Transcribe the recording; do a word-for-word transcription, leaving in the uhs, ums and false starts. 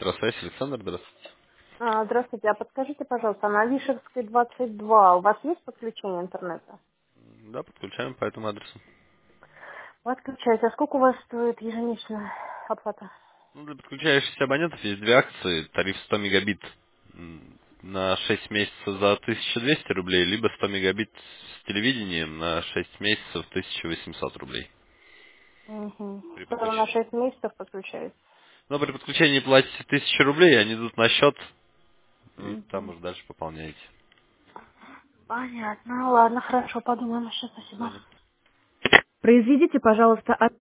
Здравствуйте, Александр, здравствуйте. А, Здравствуйте, а подскажите, пожалуйста, на Вишевской двадцать два у вас есть подключение интернета? Да, подключаем по этому адресу. Подключайте. А сколько у вас стоит ежемесячная оплата? Ну, для подключающихся абонентов есть две акции. Тариф сто мегабит м, на шесть месяцев за тысячу двести рублей, либо сто мегабит с телевидением на шесть месяцев тысяча восемьсот рублей. Угу. При Только на подключении. шесть месяцев подключается. Но при подключении платите тысячу рублей, они идут на счет, и там Угу. уже дальше пополняете. Понятно. Ладно, хорошо, подумаем еще. До Спасибо. свидания. Произведите, пожалуйста,